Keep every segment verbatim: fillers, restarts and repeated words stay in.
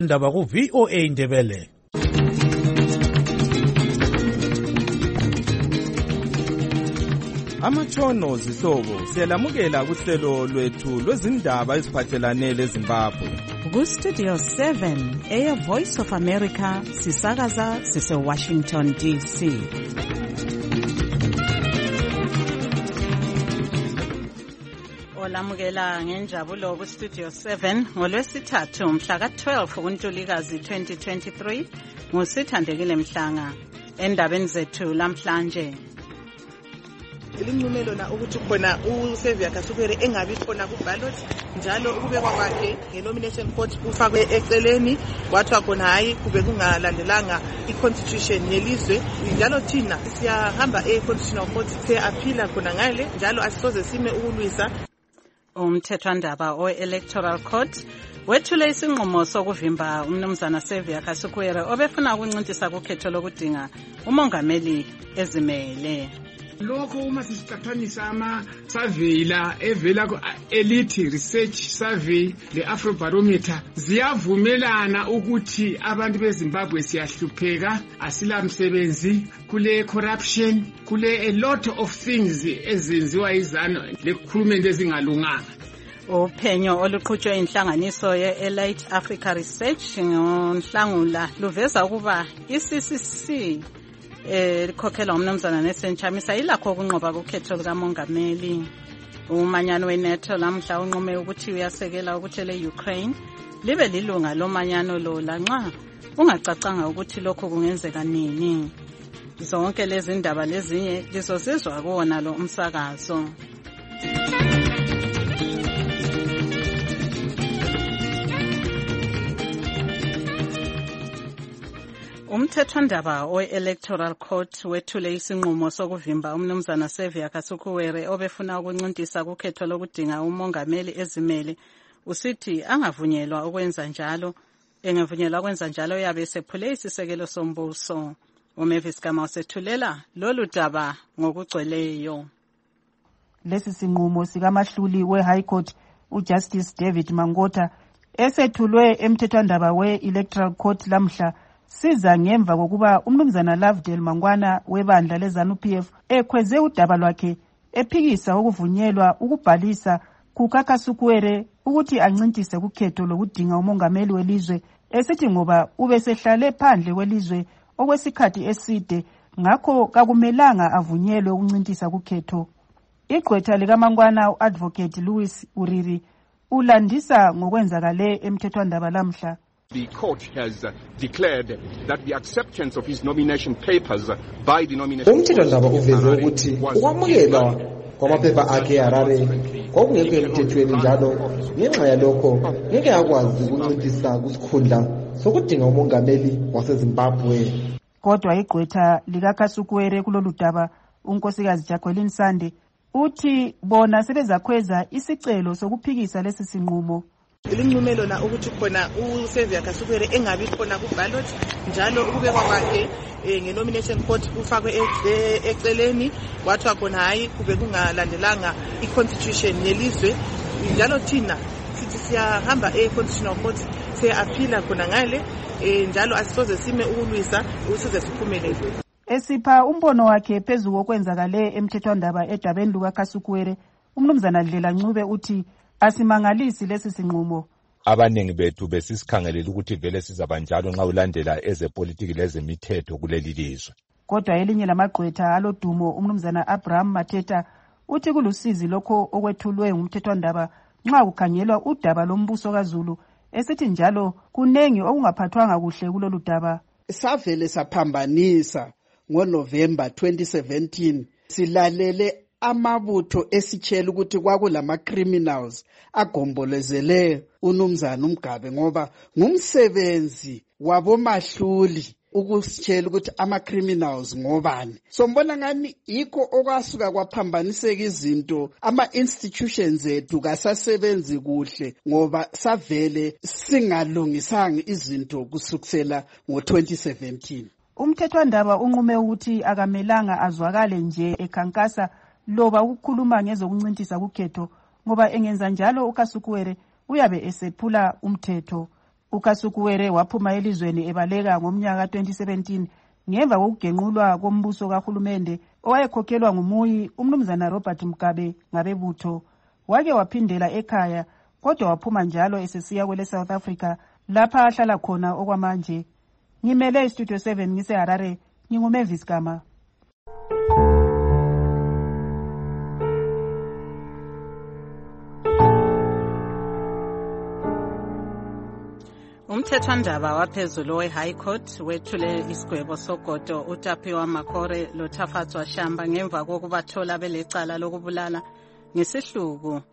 Ndaba ku V O A Indebele. Amatshono zihlobo siyalamukela kuhlelo lwethu lwezindaba eziphathelane leZimbabwe. Ku Studio seven eya Voice of America sisakaza sise Washington D C. Olamukela ngenjabulo ku Studio seven ngolwesithathu mhla ka twelve kuNtulikazi twenty twenty-three ngusithandekile Mhlanga endabeni zethu lamhlanje. Ilinqumelo na ukuthi khona uSevia Kasukere engabi khona ku ballot njalo ukubekwa kwakhe ngenomination court ufakwe eceleni wathwa khona hayi kube kungalandelanga iconstitution yelizwe njalo thina siyahamba econstitutional court siyaphila khona ngale njalo asisoze sime ukulwisa. Umthethwandaba o-Electoral Court wethule isinqumo sokuvimba umnumzana Sevia Kasukere obefuna ukuncintisa kukhetho lokudinga umongameli ezimele. Lokho uma sisiqhathanisa ama survey la evela ku Elite Research Survey le Afrobarometer ziyavumelana ukuthi abantu beZimbabwe siyahlupheka, asilamsebenzi, kule corruption, kule a lot of things ezenziwa izano lekhulumeni ezingalunganga. Uphenyo oluqhutshwe inhlanganiso ye-Elite Africa Research ngonhlangula luveza ukuba i-C C C eh likhokhela umnumzana nesenchamisa ilakho ukunqoba ukhetho likamongameli. Umanyano weNATO lamhla unqume ukuthi uyasekela ukuthi le-Ukraine libe lilunga lomanyano lo lanxa ungacacanga ukuthi lokho kungenzeka nini. Zonke lezi ndaba lezinye lizosizwa kuona lo umsakazo. Umthethwandaba we-Electoral Court wethule isinqumo sokuvimba umnumzana Sevia Kasukere obefuna ukuncintisa kukhetho lokudinga umongameli ezimele. Usithi angavunyelwa ukwenza njalo, engavunyelwa ukwenza njalo yabe sephule isisekelo sombuso. uMavis Gama usethulela lolu daba ngokugcweleyo. Lesi sinqumo sikamahluli we-High Court uJustice David Mangota esethulwe emthethwandaba we-Electoral Court lamhla siza ngemva kokuba umnumzana Lovedale Mangwana webandla leZANU-P F ekhweze udaba lwakhe ephikisa ukuvunyelwa ukubhalisa kuKakasukwere ukuthi ancintise kukhetho lokudinga umongameli welizwe esithi ngoba ube sehlale phandle kwelizwe okwesikhathi eside ngakho kakumelanga avunyelwe ukuncintisa kukhetho. Igqwetha likaMangwana uAdvocate Louis Uriri ulandisa ngokwenzakale emthethwandaba lamhla. The court has uh, declared that the acceptance of his nomination papers by the nomination umthethwandaba uveze ukuthi ukwamukelwa kwamaphepha akhe eHarare kwakungekho emthethweni njalo ngenxa yalokho ngeke akwazi ukuncintisa kusikhundla sokudinga umongameli waseZimbabwe. Kodwa igqwetha likaKasukwere kulolu daba unkosikazi Jacqueline Sande uthi bona sebezakhweza isicelo sokuphikisa lesi sinqumo. Ilinqumelo na ukuthi khona uSevia Kasukere engabi khona ku ballot njalo ukubekwa kwakhe ngenomination court ufakwe eceleni wathwa khona hayi kube kungalandelanga iconstitution yelizwe njalo thina sithi siyahamba econstitutional court siyaphila khona ngale njalo asisoze sime ukulwisa usize siphumelele. Esipha umbono wakhe phezulu kokwenzakale emthethwandaba edabeni lukaKasukwere umnumzana Dlela Ncube uthi asimangalisi lesi sinqumo. Abanengi bethu besisikhangelela ukuthi vele sizabanjalo nxa ulandela ezepolitiki lezemithetho kuleli lizwe. Kodwa elinye lamagqwetha alodumo umnumzana Abraham Mateta uthi kulusizi lokho okwethulwe ngumthethwandaba nxa kukhangelwa udaba lombuso kaZulu esithi njalo kunengi okungaphathwanga kuhle kulolu daba. Savele saphambanisa ngoNovember twenty seventeen silalele amabutho esitshela ukuthi kwakulama criminals agombolezele uNumzana uMgabe ngoba ngumsebenzi wabomahluli ukusitshela ukuthi ama criminals ngobani. So mbona ngani yikho okwasuka kwaphambaniseka izinto ama institutions ethu kasasebenzi kuhle ngoba savele singalungisanga izinto kusukela ngo twenty seventeen. Umthethwandaba unqume ukuthi akamelanga azwakale nje ekhankasa loba ukukhuluma ngezokuncintisa kukhetho ngoba engenza njalo uKasukwere uyabe esephula umthetho. uKasukuwere waphuma elizweni ebaleka ngomnyaka twenty seventeen ngemva kokugenqulwa kombuso kahulumende owayekhokhelwa ngumuyi umnumzana Robert Mugabe ngabebutho. Wake waphindela ekhaya kodwa waphuma njalo esesiya kwele South Africa lapha ahlala khona okwamanje. Ngimele iStudio seven ngise Harare, nginguMavis Gama. Umthethwandaba waphezulu we-High Court wethule isigwebo sogodo uTapiwa Makore loThafatswa Shamba ngemva kokubathola belecala lokubulala ngesihluku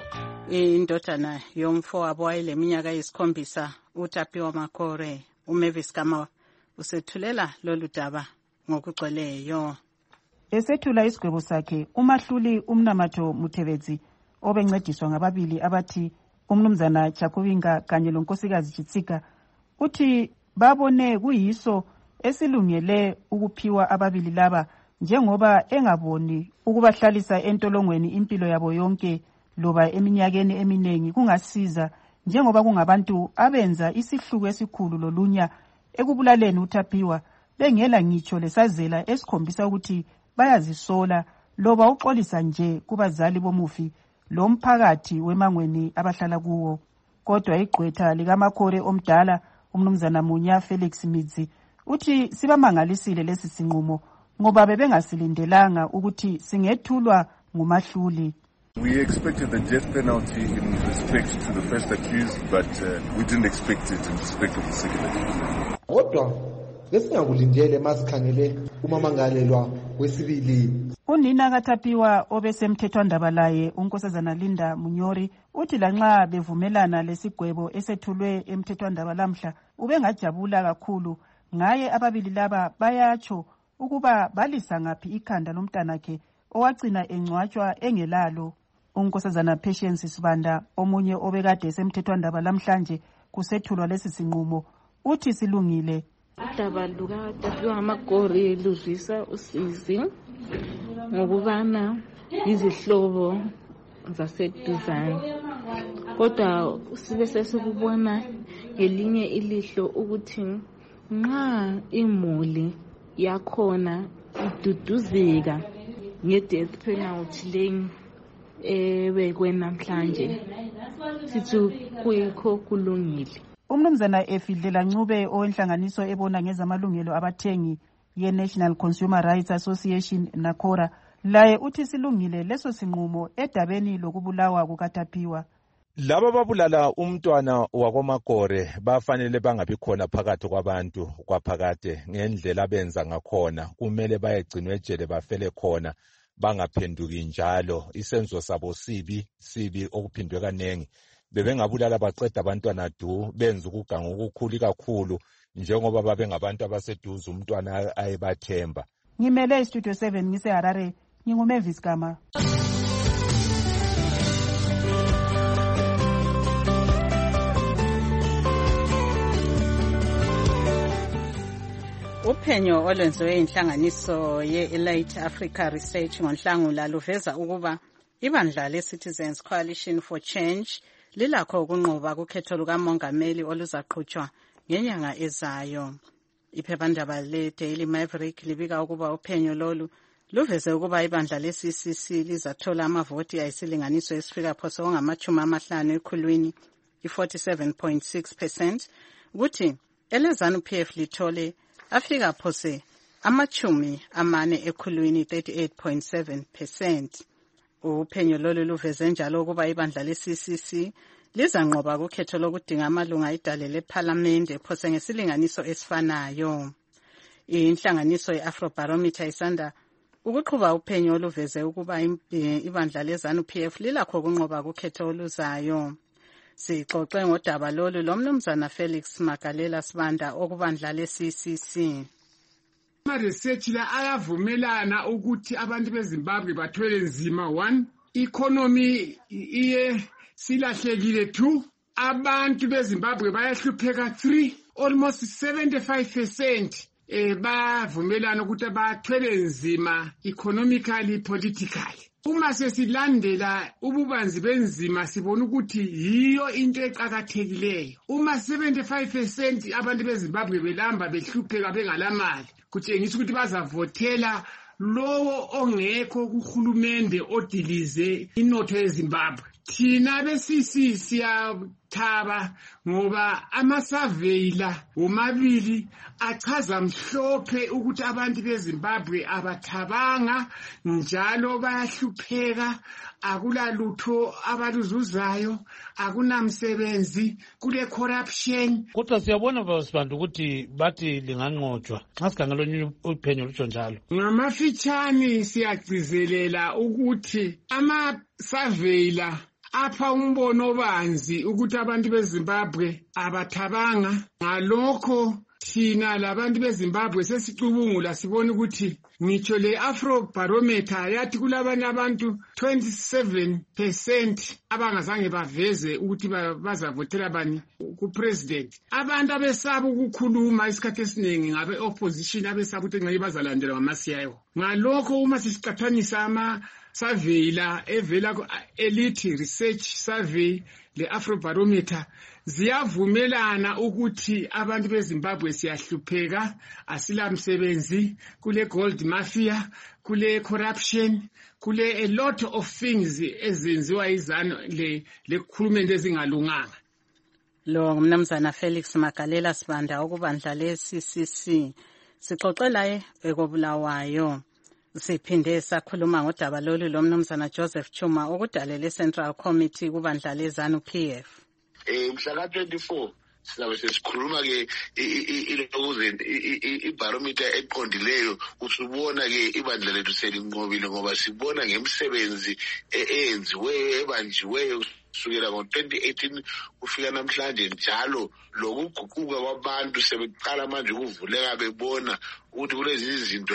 indodana yomfowabo wayeleminyaka eyisikhombisa uTapiwa Makore. uMavis Gama usethulela lolu daba ngokugcweleyo. Esethula isigwebo sakhe, umahluli uMnamatho Muthebezi obencediswa ngababili abathi umnumzana Chakubinga kanye lonkosikazi Chitsika uthi babone kuyiso esilungele ukuphiwa ababili laba njengoba engaboni ukubahlalisa entolongweni impilo yabo yonke loba eminyakeni eminengi kungasiza njengoba kungabantu abenza isihluku esikhulu lolunya ekubulaleni uTapiwa bengela ngitsho lesazela esikhombisa ukuthi bayazisola loba uxolisa nje kubazali bomufi lo mphakathi wemangweni abahlala kuwo. Kodwa igqwetha likaMakore omdala umnumzana Munya Felix Midzi uthi sibamangalisile lesi sinqumo ngoba bebengasilindelanga ukuthi singethulwa ngumahluli. We expected the death penalty in respect to the first accused, but uh, we didn't expect it in respect of the second accused. Kodwa besingakulindele masikhangele umamangalelwa wesibili. Unina kaTapiwa obesemthethwandaba laye unkosazana Linda Munyori uthi lanxa bevumelana lesigwebo esethulwe emthethwandaba lamhla ubengajabula kakhulu ngaye ababili laba bayatsho ukuba balisa ngaphi ikhanda lomntanakhe owagcina engcwatshwa engelalo. Unkosazana Patience Sibanda omunye obekade esemthethwandaba lamhlanje kusethulwa lesi sinqumo uthi silungile. Udaba lukaTapiwa Makore luzwisa usizi ngokubana izihlobo zaseduzane, kodwa sibe sesikubona ngelinye ilihlo ukuthi nxa imuli yakhona iduduzeka nge-death penalty leyi ebekwe namhlanje sithi kuyikho kulungile. Umnumzana Efidlela Ncube owenhlanganiso ebona ngezamalungelo abathengi ye-National Consumer Rights Association NACORA laye uthi silungile leso sinqumo edabeni lokubulawa kukaTapiwa. Laba babulala umntwana wakoMakore bafanele bangabi khona phakathi kwabantu kwaphakade ngendlela benza ngakhona. Kumele bayegcinwe ejele bafele khona bangaphenduki njalo. Isenzo sabo sibi sibi okuphindwe kanengi. Bebengabulala baqeda abantwana du benza ukuganga okukhulu kakhulu njengoba babe ngabantu abaseduze umntwana ayebathemba. Ngimele iStudio seven ngise Harare, nginguMavis Gama. Uphenyo olwenziwe inhlanganiso ye-Elite Africa Research ngonhlangula luveza ukuba ibandla le-Citizens Coalition for Change lilakho ukunqoba kukhetho lukamongameli oluzaqhutshwa ngenyanga ezayo. Iphephandaba le-Daily Maverick libika ukuba uphenyo lolu luveze ukuba ibandla le-C C C lizathola amavoti ayisilinganiso esifika phose ongamachumi amahlanu ekhulwini i-forty-seven point six percent, ukuthi eleZANU P F lithole afika phose amachumi amane ekhulwini thirty-eight point seven percent. Uphenyo lolu luveze njalo ukuba ibandla le-C C C lizanqoba kukhetho lokudinga amalunga idale lephalamende phose ngesilinganiso esifanayo. Inhlanganiso ye-Afrobarometer isanda ukuqhuba uphenyo oluveze ukuba ibandla leZANU P F lilakho ukunqoba kukhetho oluzayo. Sixoxe ngodaba lolu lomnumzana Felix Magalela Sibanda okubandla le-C C C. Ama-research la ayavumelana ukuthi abantu beZimbabwe bathwele nzima. One, economy iye silahlekile. Two, abantu beZimbabwe bayahlupheka. Three, almost seventy-five percent eh bavumelana ukuthi bathwele nzima economically politically. Uma sesilandela ububanzi benzima sibona ukuthi yiyo into eqhakathekileyo. Uma seventy-five percent abantu beZimbabwe belamba behlupheka bengalamali, kutshengisa ukuthi bazavotela lowo ongekho kuhulumende odilize inotho yeZimbabwe. Thina besisi siyathaba ngoba amasurveyila omabili achaza mhlophe ukuthi abantu beZimbabwe abathabanga njalo bayahlupheka, akulalutho abaluzuzayo, akunamsebenzi, kule corruption. Kodwa siyabona basibantu ukuthi bathi linganqotshwa nxa sikhangela uphenyo lutsho njalo. Ngamafitshane siyagcizelela ukuthi amasurveyila apha umbono obanzi ukuthi abantu beZimbabwe abathabanga. Ngalokho thina labantu beZimbabwe sesicubungula sibona ukuthi ngitsho le Afrobarometer yathi kulabanye abantu twenty-seven percent abangazange baveze ukuthi bazavotela bani ku-president. Abantu abesaba ukukhuluma isikhathi esiningi ngabe opposition abesaba ukuthi ngeke bazalandela ngamasiyayo. Ngalokho uma sisiqathanisa ama survey la evela Elite Research Survey le Afrobarometer ziyavumelana ukuthi abantu beZimbabwe siyahlupheka, asilamsebenzi, kule gold mafia, kule corruption, kule a lot of things ezenziwa izano le lekhulumende ezingalunganga. Lo ngumnumzana Felix Magalela Sibanda ukubandla le-C C C. Sixoxela ekobulawayo. Siphinde sakhuluma ngodaba lolu lo mnumzana Joseph Chuma okudalele Central Committee kubandla leZANU P F. Eh mhla twenty-four sizabe sesikhuluma ke ilokuze ibarometer eqondileyo usubona ke ibandla lethu selinqobile ngoba sibona ngemsebenzi eyenziwe ebanjiweyo kusukela ngo twenty eighteen kufika namhlanje njalo lokuguquka kwabantu sebeqala manje ukuvuleka bebona ukuthi kulezi izinto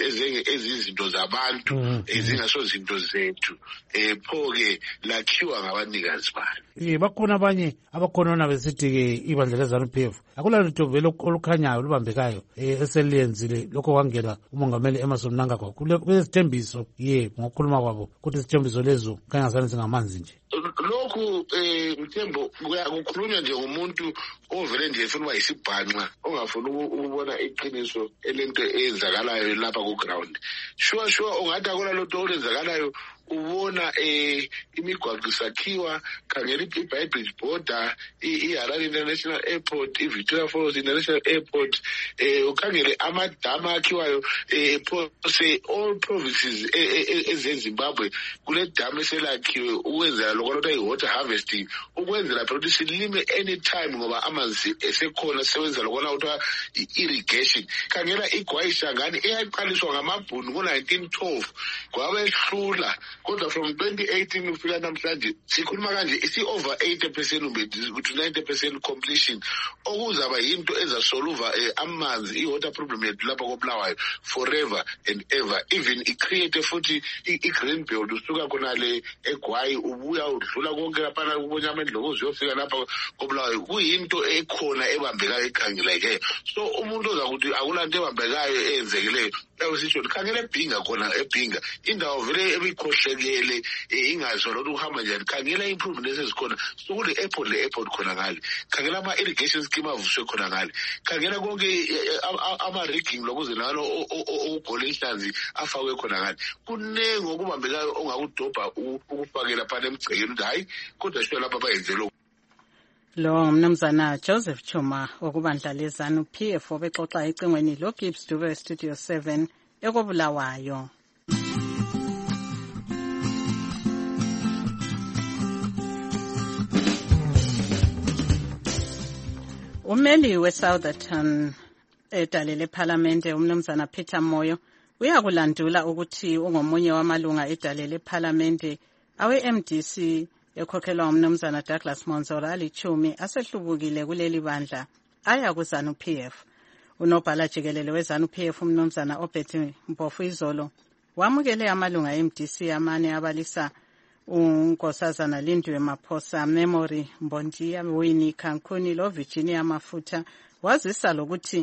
ezizinto zabantu ezingaso zinto zethu eh pho ke lakhiwa ngabanikazi bani. Eh bakhona abanye abakhonona besithi ke ibandla leZANU P F akulalutho vele olukhanyayo lubambekayo eselenzile lokho kwangela umongameli Emmerson Mnangagwa kulezithembiso ye ngokukhuluma kwabo ukuthi izithembiso lezo kanye ngazange zingamanzi nje. Lokhu eh mthembo kukhulunywa nje ngomuntu ovele nje efuna uba yisibhanqa ongafuna ukubona iqiniso elento eyenzakalayo lapha ku ground. Sure sure ungathi akula lonto olenzakalayo ubona eh imigwaqo isakhiwa, khangela iBridge border, iHarare International Airport, iVictoria Falls International Airport, eh ukhangele amadama akhiwayo eh phose all provinces ezeZimbabwe kule dam eselakhiwe ukwenzela lokho lotha iwater harvesting, ukwenzela phela ukuthi silime anytime ngoba amanzi esekhona sewenza lokho lotha irrigation. Khangela iGwayishangani eyaqaliswa ngamabhunu ngo nineteen twelve kwabehlula, kodwa from twenty eighteen ufika namhlanje sikhuluma kanje isi over eighty percent to ninety percent completion, okuzaba yinto ezasolve amanzi iwater problem yethu lapha koBulawayo forever and ever. Even icreate futhi igreen belt usuka khona le eGwayi ubuya udlula konke lapha kubonyama endlovu uyofika lapha koBulawayo kuyinto ekhona ebambekayo ekhangeleke. So umuntu ozakuthi akulanto ebambekayo eyenzekileyo ayosisho khangela eBhinga khona eBhinga indawo vele ebikhohlekele ingazwa lokho uhamba njani. Khangela improvements ezikhona sokule airport le airport khona ngale, khangela ama irrigation scheme avuswe khona ngale, khangela konke ama rigging lokuze nalo ukugole inhlanzi afakwe khona ngale. Kunenge okubambekayo ongakudobha ukufakela phana emgcekeni ukuthi hayi kodwa sho lapha bayenze lokho. Lo mnumzana Joseph Chuma okubandla leZANU P F obexoxa ecingweni lo Gibbs Dube Studio seven ekobulawayo. Umeli weSoutherton edalele eParliamente umnumzana Peter Moyo uyakulandula ukuthi ungomunye wamalunga edalele eParliamente awe-M D C ekhokhelwa umnumzana Douglas Monzora alichumi asehlubukile kuleli bandla aya kuZANU P F. Unobhala jikelele weZANU P F umnumzana Obert Mpofu Izolo wamukele amalunga e-M D C amane abalisa uNkosazana Lindwe Maphosa, Memory Mbondiya, Winnie Kankuni lo Virginia Mafutha wazisa lokuthi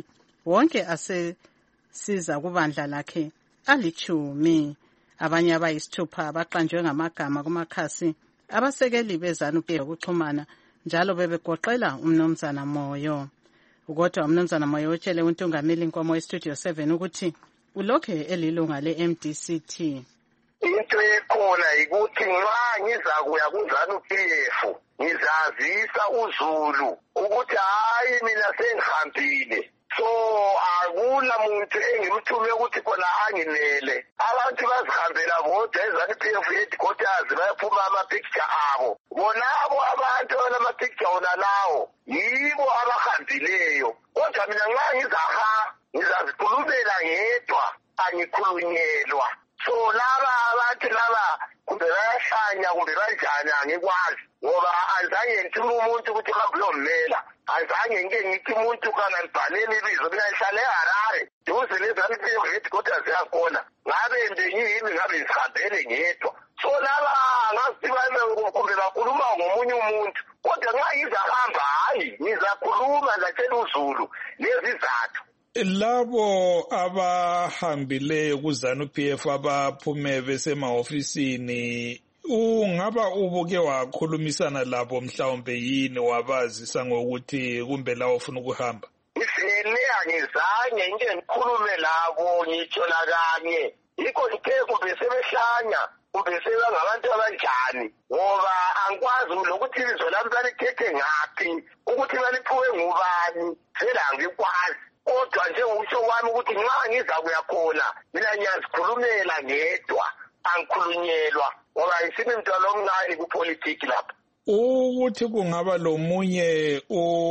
wonke asesiza kubandla lakhe alichumi. Abanye abayisithupha baqanjwe ngamagama kumakhasi abasekeli beZANU-P F ukuxhumana njalo bebegoqela umnumzana Moyo. Ukodwa umnumzana Moyo utshele uNtungameli Nkomo eStudio seven ukuthi ulokhe elilunga le-M D C T. Into ekhona ukuthi nxa ngizakuya kuZANU-P F ngizazisa uZulu ukuthi hayi mina sengihambile. So akula muntu engimthume ukuthi khona angimele. Abantu bazihambela bodwa eZANU-P F headquarters bayaphuma ama-picture abo. Bonabo abantu abanama-picture wona lawo yibo abahambileyo. Kodwa mina nxa ngizaha ngizazikhulumela ngedwa angikhulunyelwa. So laba abantu laba kumbe bayahlanya kumbe banjani angikwazi ngoba azange ngithume umuntu ukuthi kabuyommela. Azange ngike ngithi umuntu kana nibhalele ibizo mina ngihlale eHarare duze neZANU-P F headquarters yakhona ngabe ngiyimi ngabe ngihambele ngedwa. So laba ngasibaye kumbe bakhuluma ngomunye umuntu kodwa nxa ngizahamba hayi ngizakhuluma latshela uZulu lezizathu. Labo abahambileyo kuZANU-P F abaphume besemahofisini ungaba ubuke wakhulumisana labo mhlawumbe yini wabazisa ngokuthi kumbe lawo ufuna ukuhamba? Ngifile angizange ngike ngikhulume labo ngitsho lakanye. Yikho ngithe kumbe sebehlanya kumbe sebangabantu abanjani ngoba angikwazi lokuthi izwe lami balikhethe ngaphi ukuthi baliphuwe ngubani phela angikwazi. Kodwa nje usho wami ukuthi nxa ngizakuya khona mina ngiyazikhulumela ngedwa angikhulunyelwa ngoba isimi mntwana omncane kupolitiki lapha. Ukuthi kungaba lomunye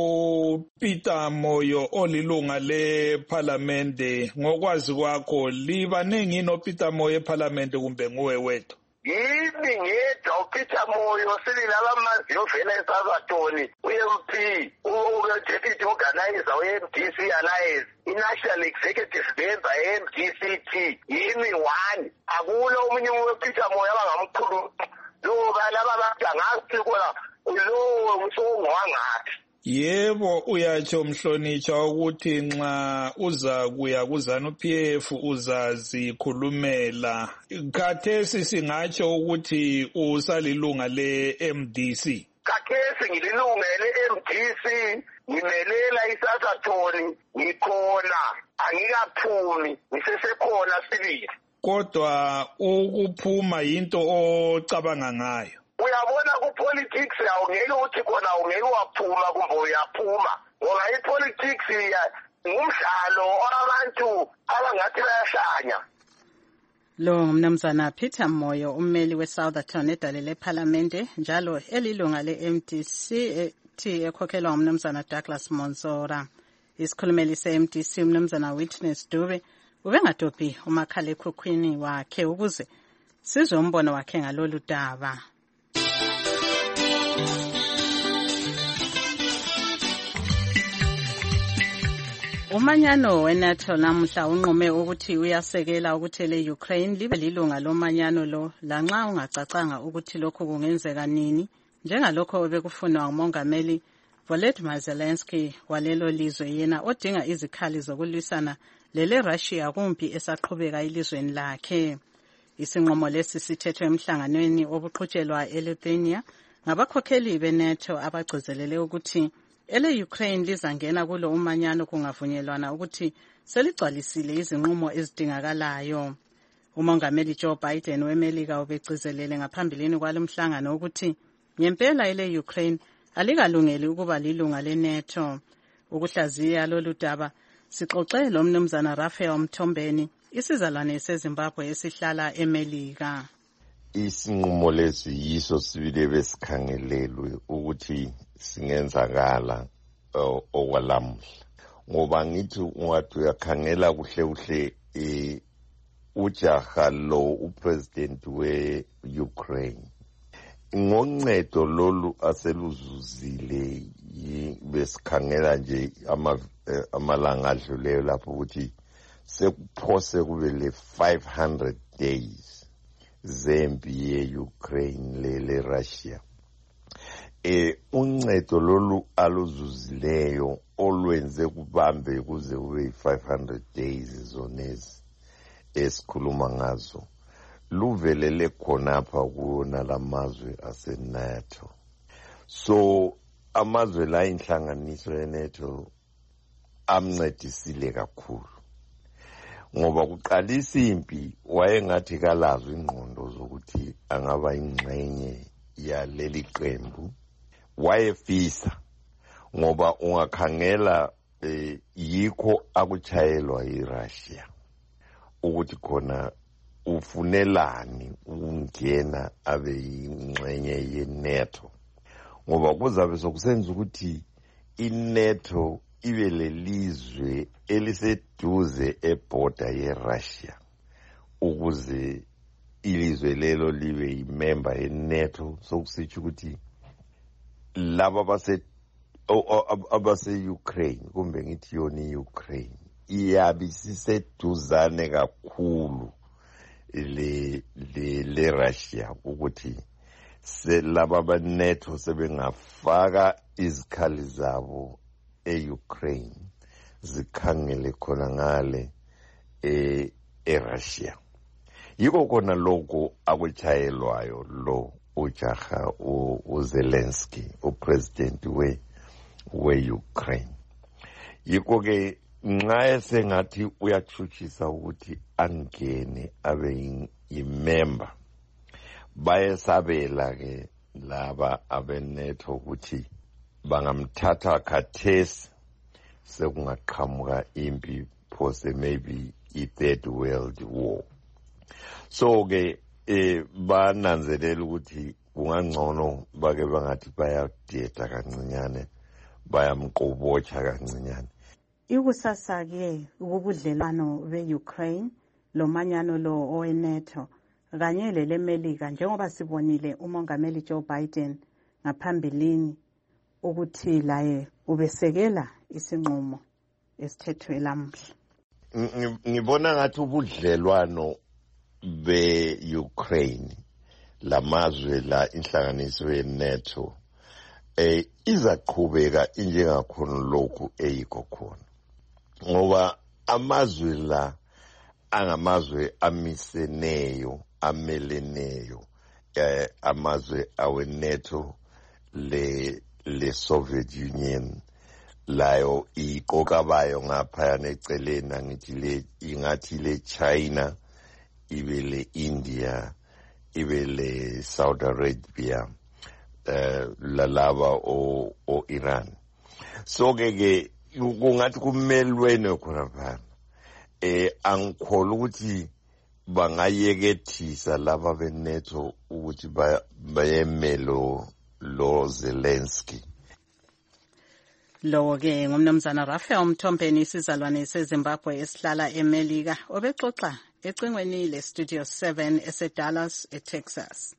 uPeter Moyo olilunga leParliament ngokwazi kwakho libanengi noPeter Moyo eParliament kumbe nguwe wedwa? Yimi ngedwa uPeter Moyo sililaba manzi ovela eSouth u-M P u-Deputy Organizer we-M D C Alliance i-National Executive Member e-M D C T yimi one. Akula omunye uPeter Moyo abangamkhulu lo balaba abantu angazi kola lo msongwangathi. Yebo uyatsho mhlonitshwa ukuthi nxa uza kuya kuZANU-P F uzazikhulumela. Khathesi singatsho ukuthi usalilunga le-M D C. Khathesi ngililunga le-M D C ngimelela iSasathoni ngikhona angikaphumi ngisesekhona sibili. Kodwa ukuphuma yinto ocabanga ngayo. Uyabona kupolitics awungeke uthi khona ungeke waphuma kumbe uyaphuma ngoba ipolitics ngumdlalo abantu abangathi bayahlanya. Lo mnumzana Peter Moyo ummeli weSoutherton edalele eParliament njalo elilunga le-M D C T ekhokhelwa umnumzana Douglas Monsora. Isikhulumeli se-M D C umnumzana Witness Dube ubengadophi umakhalekhukhwini wakhe ukuze sizwe umbono wakhe ngalolu daba. Umanyano weNATO namuhla unqume ukuthi uyasekela ukuthi le-Ukraine libe lilunga lomanyano lo lanxa ungacacanga ukuthi lokho kungenzeka nini njengalokho bekufunwa ngumongameli Volodymyr Zelensky walelo lizwe yena odinga izikhali zokulwisana lele Russia kumpi esaqhubeka ilizweni lakhe. Isinqumo lesi sithethwe emhlanganweni obuqhutshelwa eLithuania ngabakhokheli beNATO abagcizelele ukuthi ele Ukraine lizangena kulo umanyano kungavunyelwana ukuthi seligcwalisile izinqumo ezidingakalayo. Umongameli Joe Biden weMelika ubegcizelele ngaphambilini kwalomhlangano ukuthi ngempela ele Ukraine alikalungeli ukuba lilunga leNATO. Ukuhlaziya lolu daba sixoxe lo mnumzana Raphael Mthombeni isizalwane seZimbabwe esihlala eMelika. Isinqumo lesi yiso sibile besikhangelelwe ukuthi singenzakala okwalamuhla ngoba ngithi ungathi uyakhangela kuhle kuhle eh ujaha lo upresident we-Ukraine ngoncedo lolu aseluzuzile besikhangela nje amalanga adluleyo lapho ukuthi sekuphose kube le five hundred days zempi ye-Ukraine le-Russia. Eh uncedo lolu aluzuzileyo olwenze kubambe kuze kube five hundred days zonezi esikhuluma ngazo luvelele khonapha kuwona lamazwe aseNATO. So amazwe la inhlanganiso yeNATO amncedisile kakhulu ngoba kuqalisa impi wayengathi kalazo ingqondo zokuthi angaba ingxenye yaleli qembu, wayefisa ngoba ungakhangela eh, yikho akuchayelwa yiRussia ukuthi khona ufunelani ukungena abe ingxenye yeNATO, ngoba kuzabe sokusenza ukuthi iNATO ibe lelizwe eliseduze eborder yeRussia ukuze ilizwe lelo libe yimember yeNATO. Sokusitsho ukuthi laba base abase-Ukraine kumbe ngithi yona i-Ukraine iyabe siseduzane kakhulu le le le Russia ukuthi selaba ba-NATO sebengafaka izikhali zabo e-Ukraine zikhangele khona ngale e eRussia. Yiko khona lokho akuchayelwayo lo ujaha uZelensky upresident we we-Ukraine. Yiko ke nxa esengathi uyachuchisa ukuthi angene abe yimember bayesabela ke laba abe-NATO ukuthi bangamthatha khathesi sekungaqhamuka impi phose maybe i-third world war. So ke eh bananzelela ukuthi kungangcono bake bangathi bayadeda kancinyane bayamqobotsha kancinyane. Ikusasa-ke ubudlelwano be-Ukraine lomanyano lo owe-NATO kanye lelemelika njengoba sibonile umongameli Joe Biden ngaphambilini ukuthi laye ubesekela isinqumo esithethwe lamuhla. Ngibona ngathi ubudlelwano be-Ukraine lamazwe la inhlanganiso ye-NATO eh izaqhubeka injengakhona lokhu eyikho khona, ngoba amazwe la angamazwe amiseneyo ameleneyo, eh amazwe awe-NATO le le Soviet Union layo iqoka bayo ngapha neceleni ngithi le ingathi le China ibe le India ibe le Saudi Arabia uh, lalaba o o Iran. So ke ke kungathi kumelwene khona phana eh angikholwa ukuthi bangayekethisa laba be-NATO ukuthi bayemelo lo Zelensky. Lo ke ngumnumzana Raphael Mthombeni isizalwane seZimbabwe esihlala eMelika obexoxa ecingweni le Studio seven eseDallas eTexas.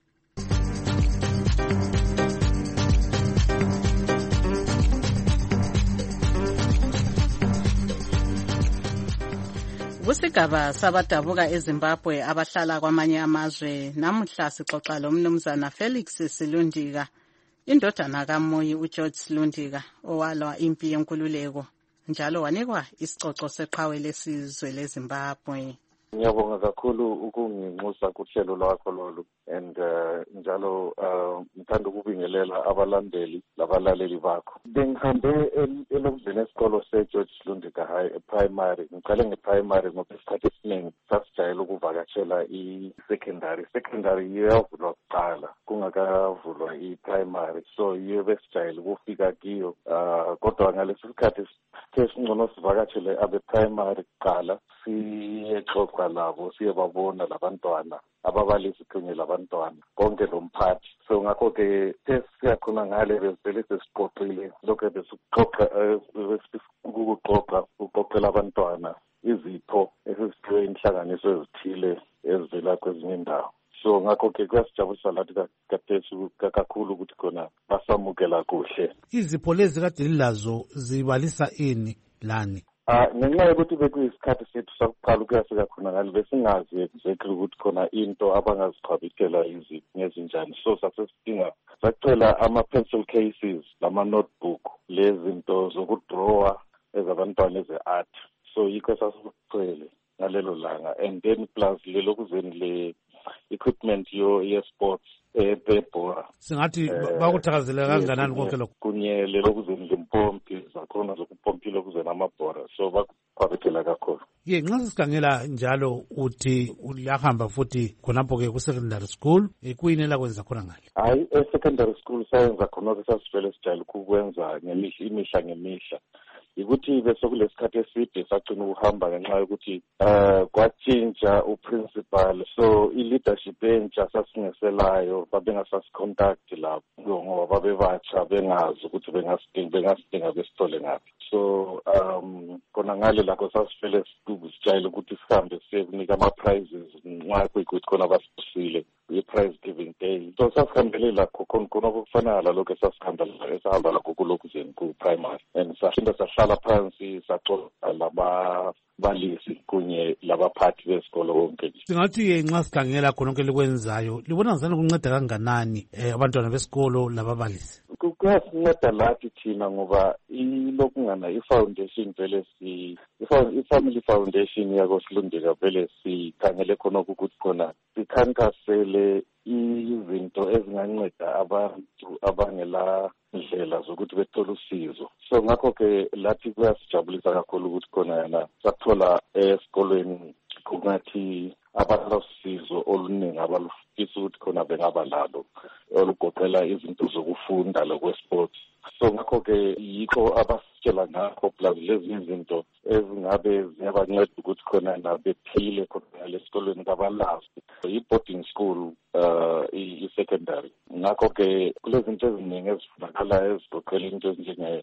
Kusigaba sabadabuka eZimbabwe abahlala kwamanye amazwe namuhla sixoxa lo mnumzana Felix Silundika indodana kaMoyi uGeorge Silundika owalwa impi yenkululeko njalo wanikwa isicoco seqhawe lesizwe leZimbabwe. Ngiyabonga kakhulu ukunginxusa kuhlelo lwakho lolu and uh, njalo uh, ngithanda ukubingelela abalandeli labalaleli bakho. Bengihambe elokudleni esikolo seGeorge Silundika High primary. Ngiqale nge-primary ngoba isikhathi esiningi sasijayele ukuvakashela i-secondary. Secondary yavulwa kuqala kungakavulwa i-primary, so yiyo besijayele ukufika kiyo. Uh, kodwa ngalesi sikhathi sesingcono sivakashele abe-primary kuqala siyexoxa labo siyebabona labantwana ababalisi kunye labantwana konke lo mphathi. So ngakho ke siyakhona ngale bezivele sesiqoqile lokho besixoxa ukuxoxa uqoqela abantwana izipho esiziphiwe inhlanganiso ezithile ezivela kwezinye indawo. So ngakho ke kuyasijabulisa lathi kaTesu kakhulu ukuthi khona basamukela kuhle. Izipho lezi kade lilazo zibalisa ini lani? Ah, ngenxa yokuthi bekuyisikhathi sethu sakuqala ukuyafika khona ngale besingazi exactly ukuthi khona into abangaziqhabisela iziphi ngezinjani. So sasesidinga sacela ama-pencil cases, lama-notebook, lezinto zokudrawa ezabantwana eze-art. So yikho sasikucele ngalelo langa. And then plus lelokuzeni le equipment yo ye-sports ebhebhora. Singathi bakuthakazela kanganani konke lokho? Kunye lelokuzeni lempompi zakhona zokupompile okuzeni amabhora. So bakuqhabisela kakhulu. Ye nxa sisigangela njalo uthi uyahamba futhi khonapho-ke ku-secondary school kuyini elakwenza khona ngale? Hayi, e-secondary school sayenza khona-ke sasivele sijayele ukukwenza ngemihla imihla ngemihla. Ukuthi bese kulesikhathi eside sagcina ukuhamba ngenxa yokuthi uh kwatshintsha uprincipal, so i-leadership entsha sasingeselayo babengasasicontact lapho ngoba babebatsha bengazi ukuthi bengasidinga bengasidinga besithole ngaphi. So um khona ngale lakho sasivele sijayele ukuthi sihambe siyekunika ama-prizes nxa kuyikuthi khona basibusile i-prize giving day. So sasihambele lakho khona khona okufana lalokho esasihamba esahamba lakho kulokuzeni ku-primary, and sashinda sahlala phansi saxoxa lababalisi kunye labaphathi besikolo konke. Singathi nxa sikhangela khononke likwenzayo libona ngizani kunceda kanganani eh, abantwana besikolo lababalisi? Kuyasinceda lathi thina ngoba ilokungana i-foundation vele si i-family foundation yako Silundika vele sikhangele khona ukuthi khona sikhankasele izinto ezinganceda abantu abangela ndlela zokuthi bethole usizo. So ngakho-ke lathi kuyasijabulisa kakhulu ukuthi khona yana sathola esikolweni kungathi abanosizo oluningi abalufisa ukuthi khona bengaba lalo olugoqela izinto zokufunda lokwe-sports. So ngakho-ke yikho abasitshela ngakho plus lezi izinto ezingabe ziyabanceda ukuthi khona nabephile khona lesikolweni kabalazi i-boarding school uh i-secondary. Ngakho-ke kulezinto eziningi ezifunakalayo ezigoqela into ezinjenge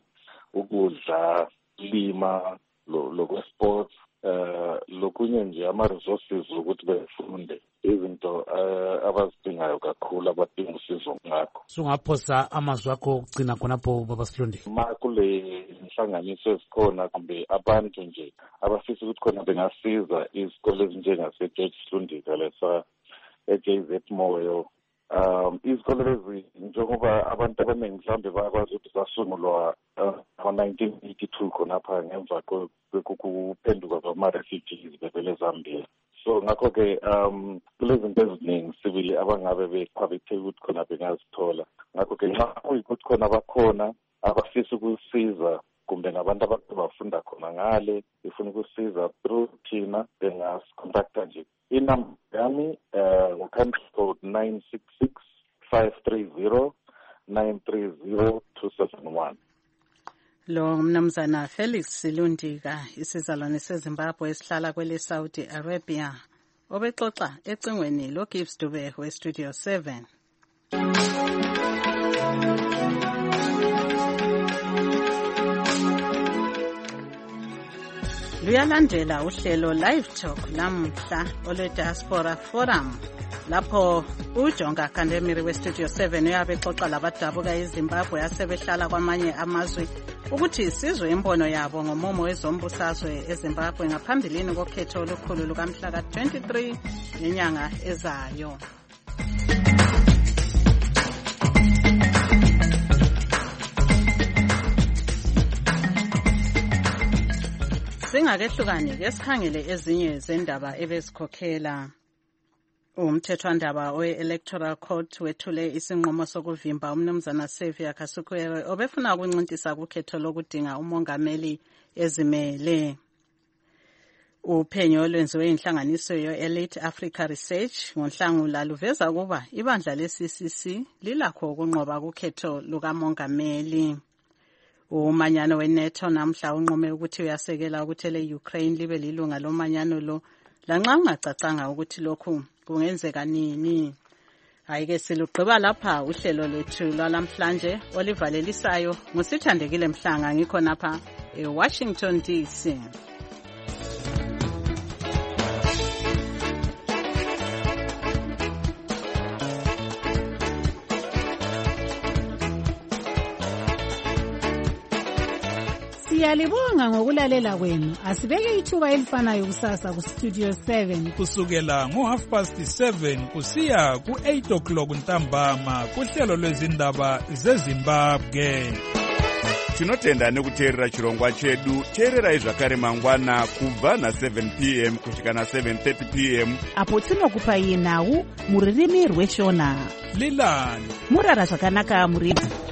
ukudla, lima, lokwe-sports, uh lokunye nje ama-resources ukuthi befunde izinto abazidingayo kakhulu abadinga usizo ngakho. Sungaphosa amazwi akho okugcina khonapho baba Silundika? Ma kule nhlanganiso ezikhona kumbe abantu nje abafisa ukuthi khona bengasiza izikole ezinjengase-George Silundika lesa e-J Z Moyo. Um izikole lezi njengoba abantu abaningi mhlawumbe bayakwazi ukuthi zasungulwa ngo-nineteen eighty-two khonapha ngemva kokuphenduka kwama-refugees bevele eZambia. So ngakho-ke um kulezinto eziningi sibili abangabe beqhabitheke ukuthi khona bengazithola. Ngakho-ke nxa kuyikuthi khona abakhona abafisa ukusiza kumbe nabantu abantu bafunda khona ngale befuna ukusiza through thina bengasicontacta nje. Inamba yami uh ngo-country code nine six six five three zero nine three zero two seven one. Lo mnumzana Felix Silundika, isizalwane seZimbabwe esihlala kwele Saudi Arabia, obexoxa ecingweni lo Gibbs Dube we Studio seven. Luyalandela uhlelo Live Talk namhla ole Diaspora Forum lapho uJonga Kandemiri we Studio seven uyabe exoxa labadabuka eZimbabwe asebehlala kwamanye amazwe ukuthi sizwe imbono yabo ngomumo wezombusazwe eZimbabwe ngaphambilini kokhetho olukhulu lukamhla ka twenty-three ngenyanga ezayo. Singakehlukani ke sikhangele ezinye zendaba ebezikhokhela. Umthethwandaba we-Electoral Court wethule isinqumo sokuvimba umnumzana Xavier Kasukuwere obefuna ukuncintisa kukhetho lokudinga umongameli ezimele. Uphenyo olwenziwe inhlanganiso ye-Elite Africa Research ngoNhlangula luveza ukuba ibandla le-C C C lilakho ukunqoba kukhetho lukamongameli. Umanyano weNATO namhla unqume ukuthi uyasekela ukuthi le-Ukraine libe lilunga lomanyano lo lanxa ungacacanga ukuthi lokhu kungenzeka nini. Hayike silugqiba lapha uhlelo lwethu lwalamhlanje olivalelisayo ngusithandekile Mhlanga ngikho napha eWashington D C. Siyalibonga ngokulalela kwenu. Asibeke ithuba elifanayo kusasa ku Studio seven. Kusukela ngo half past seven kusiya ku eight o'clock ntambama kuhlelo lwezindaba zeZimbabwe. Tinotenda nekuteerera chirongwa chedu. Teererai zvakare mangwana kubva na seven p m kusvika na seven thirty p m apo tinokupai nhau muririmi rweshona. Lilani murara zvakanaka muri